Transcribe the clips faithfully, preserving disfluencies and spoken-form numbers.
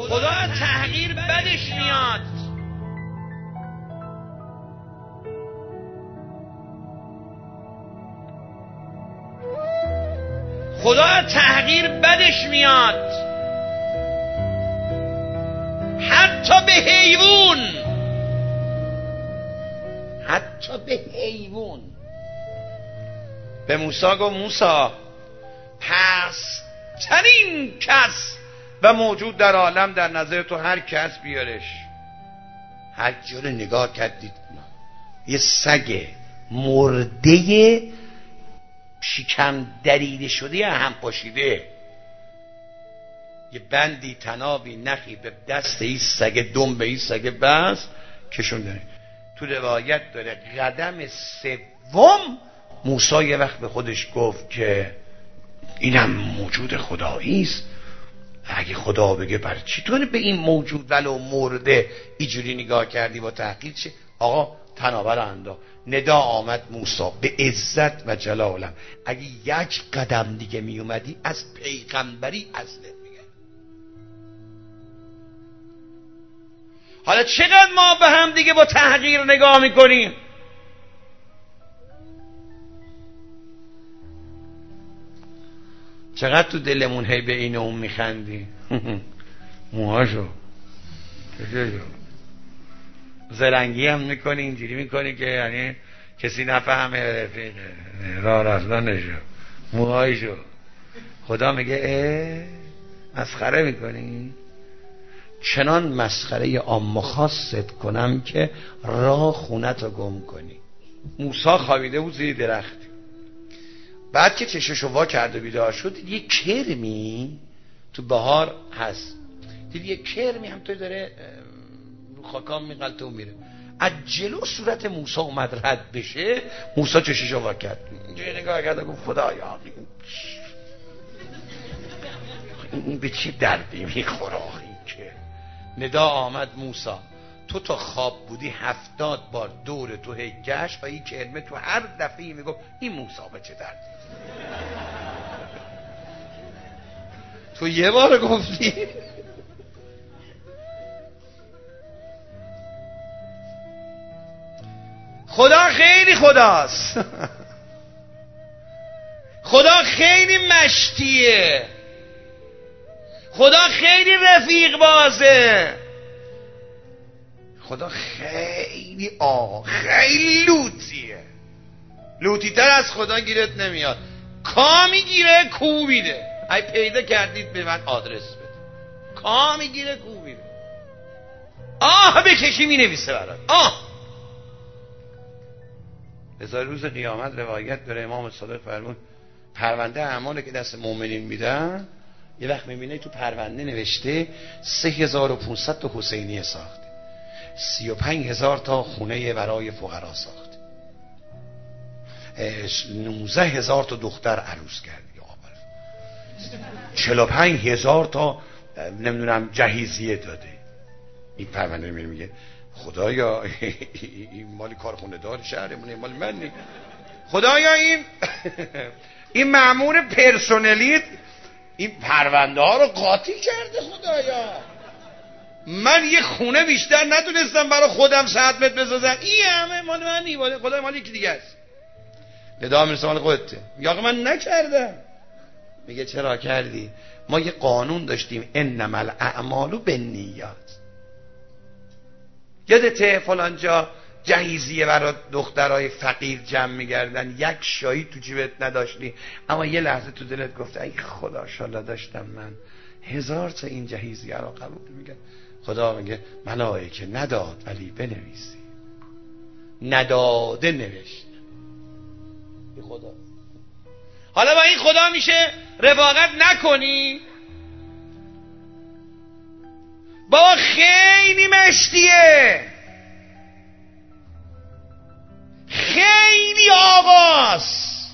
خدا از تحقیر بدش میاد. خدا از تحقیر بدش میاد، حتی به حیوان، حتی به حیوان. به موسی گفت موسی پس ترین کس و موجود در عالم در نظر تو هر کس بیارش. هر جا رو نگاه کردید یه سگ مرده شکم دریده شده هم پاشیده، یه بندی تنابی نخی به دست این سگ دم به این سگ بس کشونده. تو روایت داره قدم سوم موسی یه وقت به خودش گفت که اینم موجود خدایی است، اگه خدا بگه برای چی تو به این موجود ولو مرده اینجوری نگاه کردی با تحقیر؟ چه آقا تنابه رو انداخت. ندا آمد موسی به عزت و جلالم اگه یک قدم دیگه می اومدی از پیغمبری اصلت میگه. حالا چقدر ما به هم دیگه با تحقیر نگاه میکنیم؟ چقدر تو دلمون هی به این و اون میخندی. موهاشو چششو زرنگی هم میکنی، اینجوری میکنی که یعنی کسی نفهمه رفیقه راه رفتنشو موهایشو. خدا میگه اه مسخره میکنی؟ چنان مسخره عام خاصت کنم که راه خونتو گم کنی. موسی خوابیده بود زیر درخت، بعد که چششو وا کرد و بیدار شد دید یه کرمی تو بهار هست، دید یه کرمی هم توی داره رو خاکام میغلطه و میره. از جلو صورت موسی اومد رد بشه، موسی چششو وا کرد اینجا نگاه کرد و گفت خدایا این به چی دردی میخوره این که. ندا آمد موسی تو تا خواب بودی هفتاد بار دور تو هی گشت و این کرمه تو هر دفعه میگفت این موسی به چه دردی. تو یه بار گفتی. خدا خیلی خداست. خدا خیلی مشتیه. خدا خیلی رفیق بازه. خدا خیلی آه خیلی لوتیه. لوتی تر از خدا گیرت نمیاد. کا میگیره کو میده. ای پیدا کردید به من آدرس بده. کا میگیره کو میده. آه بکشی مینویسه برات. آه بذار روز قیامت روایت داره امام صادق فرمود پرونده اعمال که دست مؤمنین میدن یه وقت میبینه تو پرونده نوشته سه هزار و پونصد تا حسینیه ساخته، سی و پنج هزار تا خونه برای فقرا ساخته، نوزده هزار تا دختر عروس کرد، چهل و پنج هزار تا نمیدونم جهیزیه داده. این پرونده میره میگه خدایا این مالی کارخونه دار شهرمونه، مال من نی. خدایا این این مأمور پرسنلیت این پرونده ها رو قاطی کرده. خدایا من یه خونه بیشتر ندونستم برای خودم صد متر بسازم، این همه مال من نی، خدای مال یکی دیگه است. ندا میرسه مال خودته. میگه آقا من نکردم. میگه چرا کردی؟ ما یه قانون داشتیم انما الاعمال بالنیات. یادته فلان جا جهیزیه برای دخترای فقیر جمع میگردن، یک شایی تو جیبت نداشتی اما یه لحظه تو دلت گفته ای خدا شالله داشتم من هزار تا این جهیزیه رو قبول میگه. خدا میگه ملائکه نداد ولی بنویسی. نداده نوشت. این خدا. حالا با این خدا میشه رفاقت نکنی؟ بابا خیلی مشتیه، خیلی آقاست.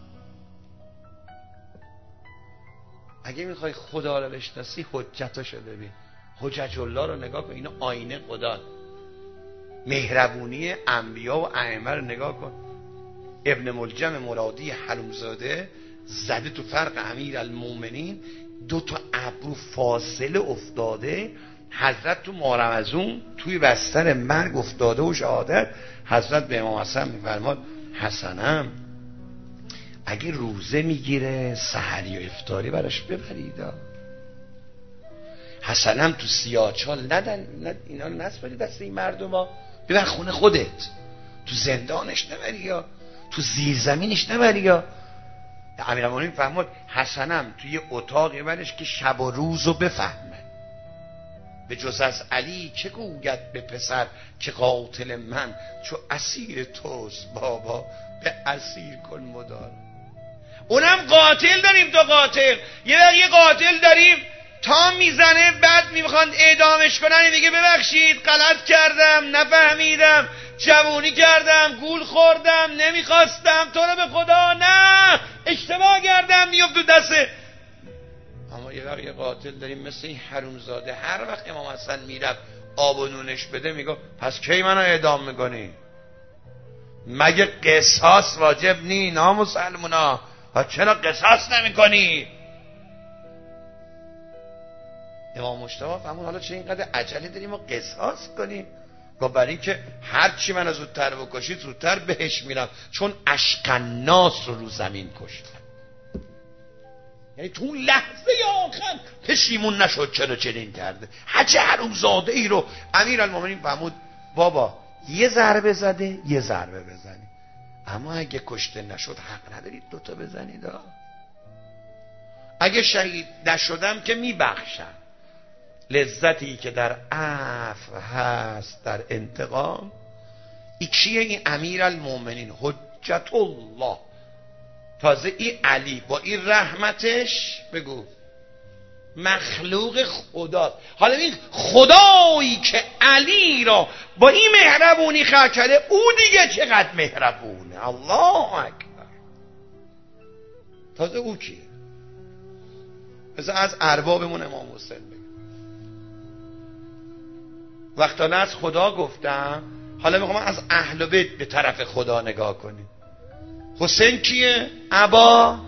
اگه میخوای خدا رو بشناسی حجتاشو ببین. حجت الله رو نگاه کن، اینو آینه خدا. مهربونی انبیا و ائمه رو نگاه کن. ابن ملجم مرادی حرومزاده زده تو فرق امیرالمومنین، دو تا ابرو فاصله افتاده. حضرت تو مارمزون توی بستر مرگ افتاده و شهادت. حضرت به امام حسن میفرماد حسنم اگه روزه میگیره سحری و افطاری براش ببرید. حسنم تو سیاهچال ندن اینا رو نسپاری دست این مردم ها، ببر خونه خودت، تو زندانش نبری یا تو زیرزمینش نبری. یا امیرالمومنین فرمود حسنم توی اتاقی برش که شب و روز رو بفهمه، به جز از علی چه گوید به پسر که قاتل من چو اسیر توست بابا، به اسیر کن مدار. اونم قاتل داریم، تو قاتل یه یه قاتل داریم تا میزنه بعد میخوان اعدامش کنن، دیگه ببخشید غلط کردم نفهمیدم جوونی کردم گول خوردم نمیخواستم تو رو به خدا نه اشتباه کردم میفت دسته. اما یه وقت یه قاتل داریم مثل این حرومزاده، هر وقت امام حسن میرفت آب و نونش بده میگه پس کی منو اعدام میکنی؟ مگه قصاص واجب نی نامسلمونا؟ و چرا قصاص نمیکنی؟ امام مجتبی فرمود حالا چه اینقدر عجله داریم و قصاص کنیم؟ گفت برای این که هر چی من زودتر بکشید زودتر بهش میرم، چون اشق الناس رو رو زمین کشتم. یعنی تو اون لحظه آخر پشیمون نشد چرا چنین کرده. حج حرومزاده ای رو امیرالمومنین فرمود بابا یه ضربه زده یه ضربه بزنی، اما اگه کشته نشد حق ندارید دوتا بزنید. اگه شهید نشدم که میبخشم. لذتی که در عفو هست در انتقام. ای کیه؟ این امیرالمومنین حجت الله. تازه این علی با این رحمتش بگو مخلوق خدا. حالا این خدایی که علی را با این مهربونی خلق کرده او دیگه چقدر مهربونه. الله اکبر. تازه او کیه؟ مثلا از اربابمون امام حسین بگو. وقتا نه از خدا گفتم، حالا میخوام از اهل بیت به طرف خدا نگاه کنیم. حسین کیه؟ ابا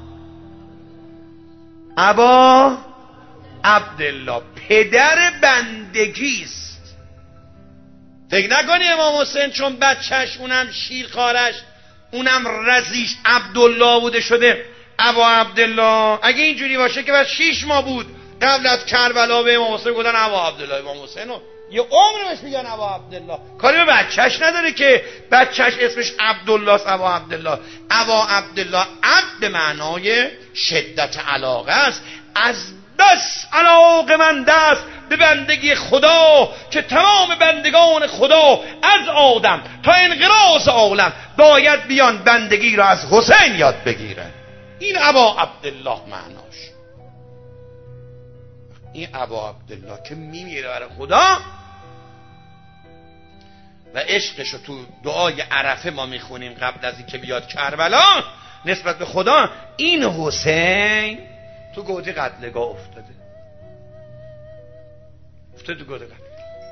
ابا عبدالله، پدر بندگیست. فکر نکنی امام حسین چون بچهش اونم شیرخوارش اونم رزیش عبدالله بوده شده ابا عبدالله. اگه اینجوری باشه که بعد شیش ماه بود قبل از کربلا به امام حسین گفتن ابا عبدالله. امام حسین یه عمر بهش میگن ابا عبدالله، کاری به بچهش نداره که بچهش اسمش عبدالله است. ابا عبدالله ابا عبدالله عبد به معنای شدت علاقه است. از بس علاقه مند است به بندگی خدا که تمام بندگان خدا از آدم تا انقراض عالم باید بیان بندگی را از حسین یاد بگیرن. این ابا عبدالله معناش. این ابا عبدالله که میمیره برای خدا و عشقش رو تو دعای عرفه ما میخونیم قبل از این که بیاد کربلا نسبت به خدا. این حسین تو گودی قتلگاه افتاده افتاده تو گودی قتلگاه.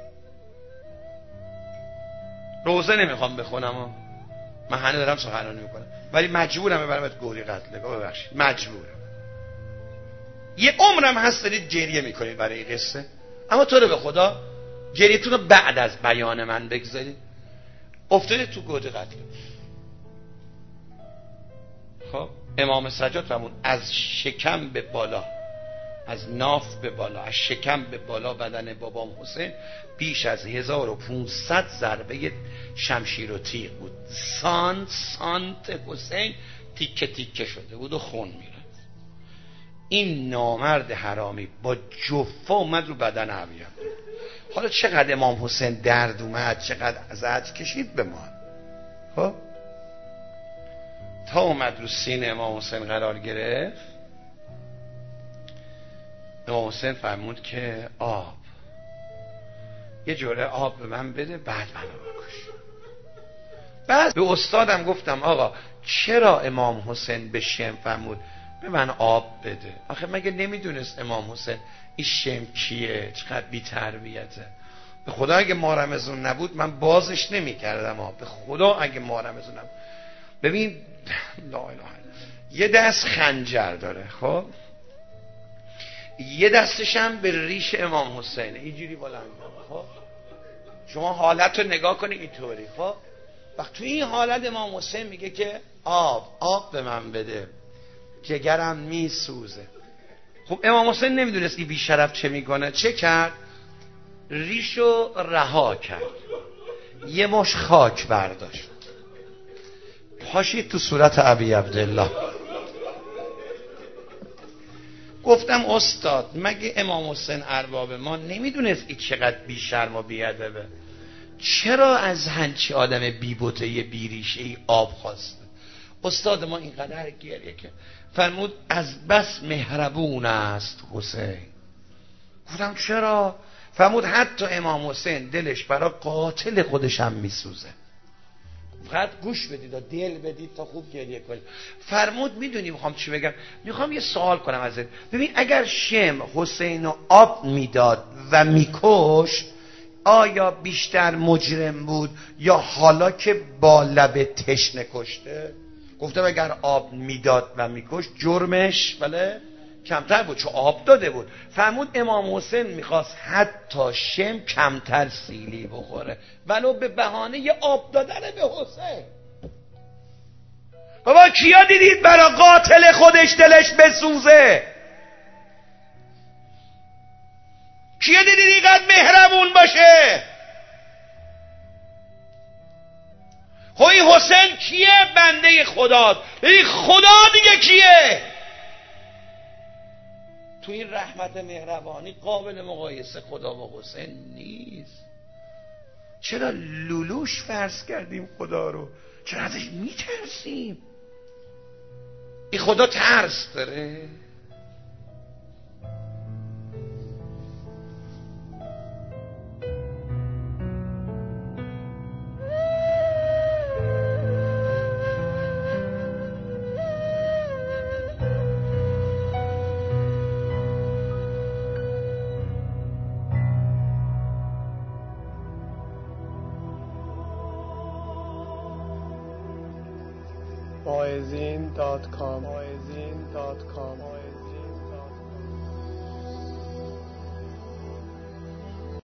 روزه نمیخوام بخونم، من هنوز دارم سخنرانی میکنم ولی مجبورم ببرم تو گودی قتلگاه. ببخشید مجبورم. یه عمرم هست دارید گریه میکنید برای این قصه، اما تو رو به خدا گریتون رو بعد از بیان من بگذارید. افتاده تو گودی قتل. خب امام سجاد فرمود از شکم به بالا، از ناف به بالا، از شکم به بالا بدن بابام حسین بیش از هزار و پونصد ضربه شمشیر و تیغ بود. سانت سانت حسین تیکه تیکه شده بود و خون میره. این نامرد حرامی با جفه اومد رو بدن ابی عبدالله. حالا چقدر امام حسین درد اومد، چقدر ازت کشید به ما. خب تا اومد رو سینه امام حسین قرار گرفت، امام حسین فرمود که آب، یه جوره آب به من بده بعد منو بکش. بعد به استادم گفتم آقا چرا امام حسین به شم فرمود به من آب بده؟ آخه مگه نمیدونست امام حسین این شم کیه؟ چقدر بی تربیته. به خدا اگه مارمزون نبود من بازش نمی کردم. به خدا اگه مارمزون نبود. ببین لا اله الا یه دست خنجر داره، خب یه دستش هم به ریش امام حسینه، اینجوری بلند. خب شما حالت رو نگاه کنید اینطوری. خب وقت تو این حالت امام حسین میگه که آب آب به من بده، جگرم میسوزه. خب امام حسین نمیدونست این بیشرف چه میکنه. چه کرد؟ ریشو رها کرد، یه مش خاک برداشت، پاشید تو صورت ابی عبدالله. گفتم استاد مگه امام حسین ارباب ما نمیدونست این چقدر بی شرم و بی ادبه؟ چرا از هنچی آدم بی بوته بی ریشه ای آب خواسته؟ استاد ما اینقدر گریه که فرمود از بس مهربون است حسین. گفتم چرا؟ فرمود حتی امام حسین دلش برای قاتل خودش هم میسوزه. فقط گوش بدید و دل بدید تا خوب گریه کنید. فرمود میدونی میخوام چی بگم؟ میخوام یه سوال کنم ازت. ببین اگر شم حسین رو آب میداد و میکشت، آیا بیشتر مجرم بود یا حالا که با لب تشنه کشته؟ گفتم اگر آب میداد و میکشت جرمش بله کمتر بود، چون آب داده بود. فرمود امام حسین میخواست حتی شم کمتر سیلی بخوره ولو به بهانه یه آب دادن به حسین. بابا کیا دیدید برای قاتل خودش دلش بسوزه؟ کیا دیدید اینقدر مهربون باشه؟ خب این حسین کیه؟ بنده خداست. این خدا دیگه کیه؟ تو این رحمت مهربانی قابل مقایسه خدا و حسین نیست. چرا لولوش فرض کردیم خدا رو؟ چرا ازش میترسیم؟ این خدا ترس داره؟ واعظین دات کام واعظین دات کام